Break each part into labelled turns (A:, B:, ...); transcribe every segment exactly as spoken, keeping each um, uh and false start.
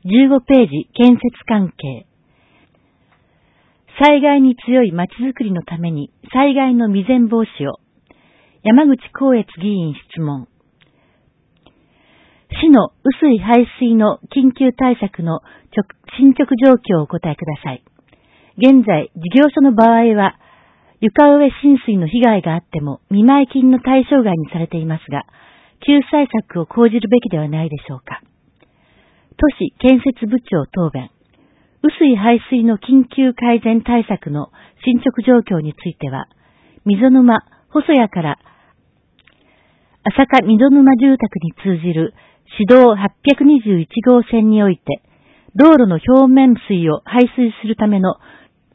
A: じゅうごページ建設関係。災害に強いまちづくりのために災害の未然防止を。山口光悦議員質問。市の雨水排水の緊急対策の進捗状況をお答えください。現在、事業所の場合は、床上浸水の被害があっても見舞金の対象外にされていますが、救済策を講じるべきではないでしょうか。都市建設部長答弁。雨水排水の緊急改善対策の進捗状況については、溝沼、細谷から朝霞溝沼住宅に通じる市道はっぴゃくにじゅういちごうせんにおいて、道路の表面水を排水するための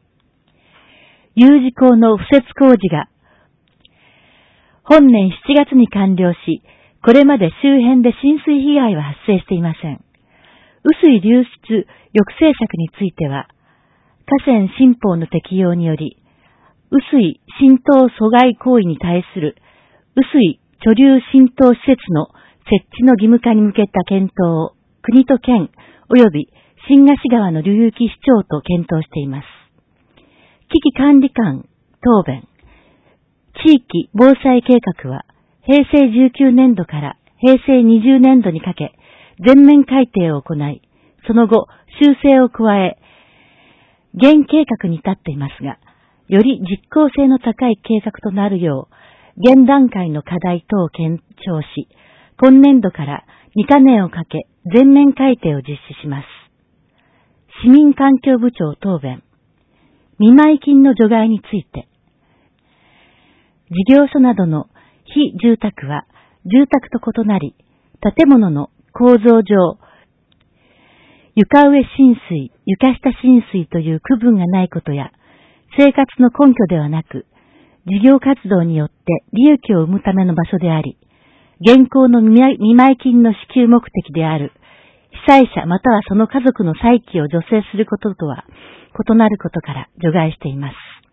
A: U 字工の敷設工事が本年しちがつに完了し、これまで周辺で浸水被害は発生していません。雨水流出抑制策については、河川新法の適用により、雨水浸透阻害行為に対する雨水貯留浸透施設の設置の義務化に向けた検討を国と県及び新河岸川の流域市長と検討しています。危機管理官答弁。地域防災計画はへいせいじゅうきゅうねんどからへいせいにじゅうねんどにかけ全面改定を行い、その後修正を加え、現計画に至っていますが、より実効性の高い計画となるよう、現段階の課題等を検証し、今年度からにかねんをかけ全面改定を実施します。市民環境部長答弁。見舞金の除外について、事業所などの非住宅は住宅と異なり、建物の構造上、床上浸水、床下浸水という区分がないことや、生活の根拠ではなく、事業活動によって利益を生むための場所であり、現行の見舞金の支給目的である、被災者またはその家族の再起を助成することとは異なることから除外しています。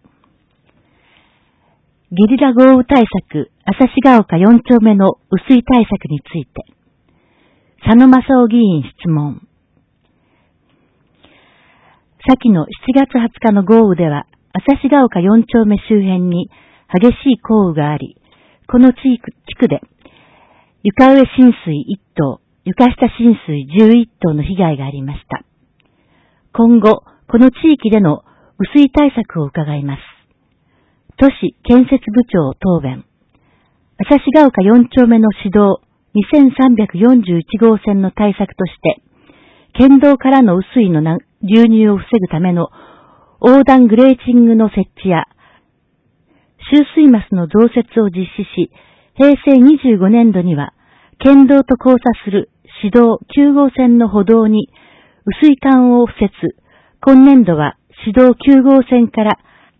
A: ゲリラ豪雨対策、朝志ヶ丘よん丁目の雨水対策について、佐野正夫議員質問。先のしちがつはつかの豪雨では、朝志ヶ丘よん丁目周辺に激しい降雨があり、この地区で床上浸水いっ棟、床下浸水じゅういっ棟の被害がありました。今後、この地域での雨水対策を伺います。都市建設部長答弁。朝志ヶ丘よん丁目の市道にせんさんびゃくよんじゅういちごうせんの対策として、県道からの雨水の流入を防ぐための横断グレーチングの設置や、集水マスの増設を実施し、へいせいにじゅうごねんどには、県道と交差する市道きゅうごうせんの歩道に雨水管を敷設、今年度は市道きゅうごうせんから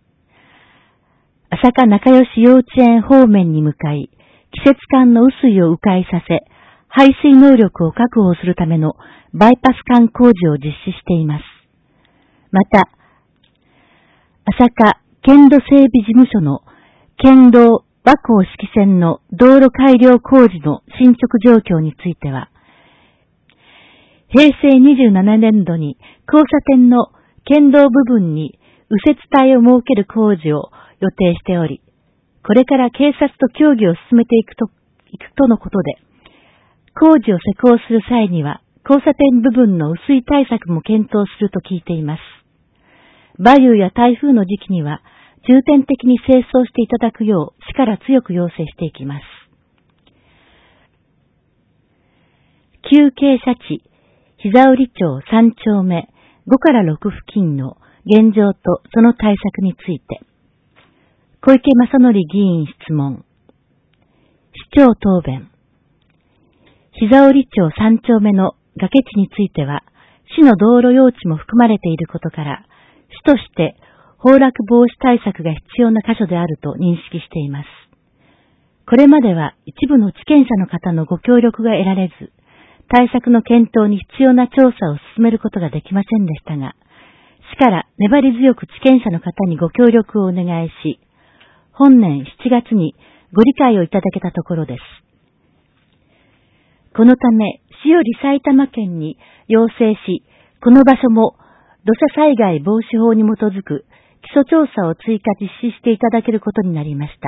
A: 朝霞仲良し幼稚園方面に向かい、季節間の雨水を迂回させ、排水能力を確保するためのバイパス管工事を実施しています。また、朝霞県土整備事務所の県道和光式線の道路改良工事の進捗状況については、へいせいにじゅうななねんどに交差点の県道部分に右折帯を設ける工事を予定しており、これから警察と協議を進めていくと、いくとのことで、工事を施工する際には交差点部分の雨水対策も検討すると聞いています。梅雨や台風の時期には重点的に清掃していただくよう市から強く要請していきます。旧傾斜地、膝折町さん丁目ごからろく付近の現状とその対策について、小池正則議員質問。市長答弁。膝折町さん丁目の崖地については、市の道路用地も含まれていることから、市として崩落防止対策が必要な箇所であると認識しています。これまでは一部の地権者の方のご協力が得られず、対策の検討に必要な調査を進めることができませんでしたが、市から粘り強く地権者の方にご協力をお願いし、本年しちがつにご理解をいただけたところです。 このため、市より埼玉県に要請し、この場所も土砂災害防止法に基づく基礎調査を追加実施していただけることになりました。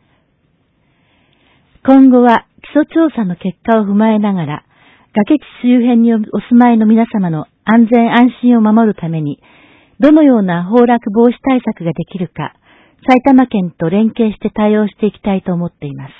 A: 今後は基礎調査の結果を踏まえながら、崖地周辺にお住まいの皆様の安全安心を守るために、どのような崩落防止対策ができるか、埼玉県と連携して対応していきたいと思っています。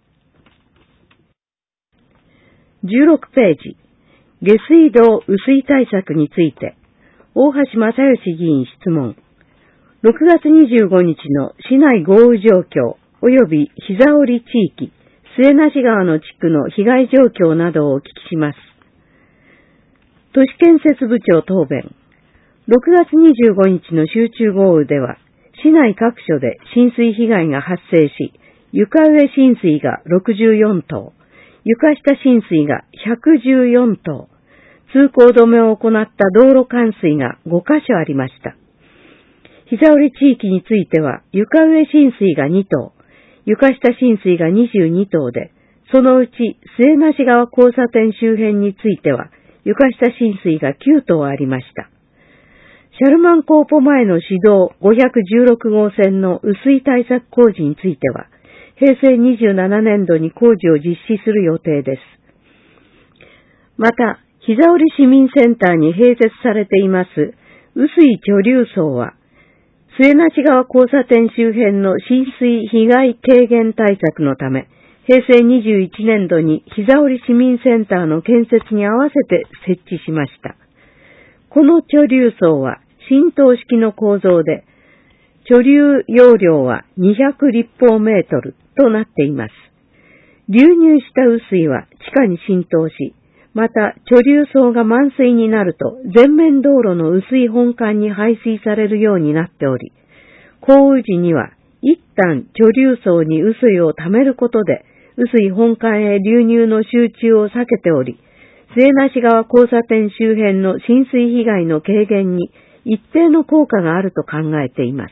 B: じゅうろくページ、下水道雨水対策について、大橋正義議員質問。ろくがつにじゅうごにちの市内豪雨状況及び膝折地域、末なし川の地区の被害状況などをお聞きします。都市建設部長答弁。ろくがつにじゅうごにちの集中豪雨では、市内各所で浸水被害が発生し、床上浸水がろくじゅうよんとう、床下浸水がひゃくじゅうよんとう、通行止めを行った道路冠水がごかしょありました。膝折地域については、床上浸水がにとう、床下浸水がにじゅうにとうで、そのうち末なし川交差点周辺については、床下浸水がきゅうとうありました。シャルマンコーポ前の市道ごひゃくじゅうろくごうせんの雨水対策工事については、へいせいにじゅうななねんどに工事を実施する予定です。また、膝折市民センターに併設されています雨水貯留槽は、末なし川交差点周辺の浸水被害軽減対策のため、へいせいにじゅういちねんどに膝折市民センターの建設に合わせて設置しました。この貯留槽は浸透式の構造で、貯留容量はにひゃくりっぽうメートルとなっています。流入した雨水は地下に浸透し、また貯留槽が満水になると全面道路の雨水本管に排水されるようになっており、降雨時には一旦貯留槽に雨水を溜めることで雨水本管へ流入の集中を避けており、末なし川交差点周辺の浸水被害の軽減に一定の効果があると考えています。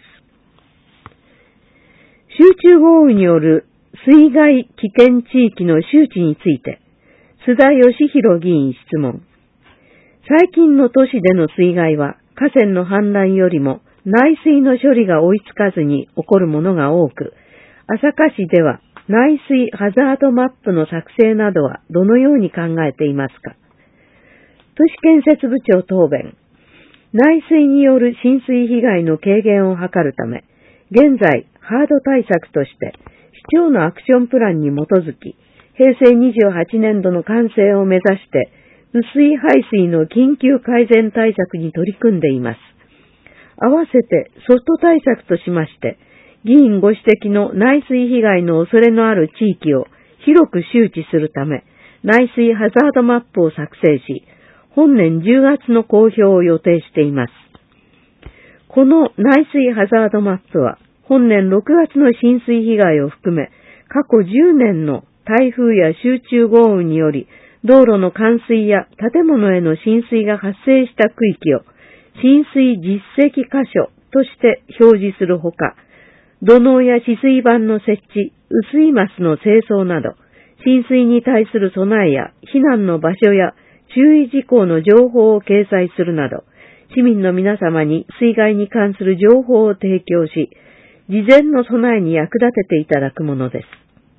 B: 集中豪雨による水害危険地域の周知について、須田義弘議員質問。最近の都市での水害は河川の氾濫よりも内水の処理が追いつかずに起こるものが多く、朝霞市では内水ハザードマップの作成などはどのように考えていますか。都市建設部長答弁。内水による浸水被害の軽減を図るため、現在ハード対策として市長のアクションプランに基づき、へいせいにじゅうはちねんどの完成を目指して雨水排水の緊急改善対策に取り組んでいます。合わせてソフト対策としまして、議員ご指摘の内水被害の恐れのある地域を広く周知するため、内水ハザードマップを作成し、本年じゅうがつの公表を予定しています。この内水ハザードマップは、本年ろくがつの浸水被害を含め、過去じゅうねんの台風や集中豪雨により、道路の冠水や建物への浸水が発生した区域を、浸水実績箇所として表示するほか、土のうや止水板の設置、雨水マスの清掃など、浸水に対する備えや避難の場所や注意事項の情報を掲載するなど、市民の皆様に水害に関する情報を提供し、事前の備えに役立てていただくものです。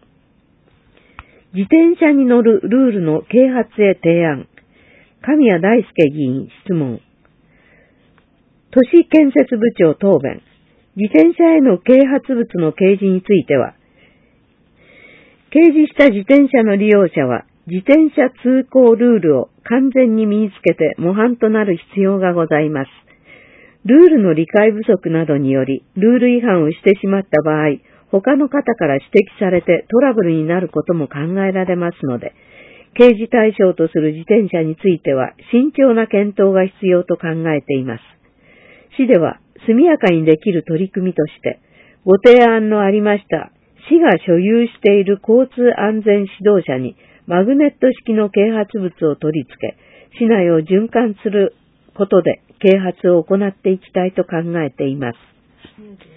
B: 自転車に乗るルールの啓発へ提案。神谷大輔議員質問。都市建設部長答弁。自転車への啓発物の掲示については、掲示した自転車の利用者は、自転車通行ルールを完全に身につけて模範となる必要がございます。ルールの理解不足などにより、ルール違反をしてしまった場合、他の方から指摘されてトラブルになることも考えられますので、掲示対象とする自転車については慎重な検討が必要と考えています。市では速やかにできる取り組みとして、ご提案のありました市が所有している交通安全指導車にマグネット式の啓発物を取り付け、市内を循環することで啓発を行っていきたいと考えています。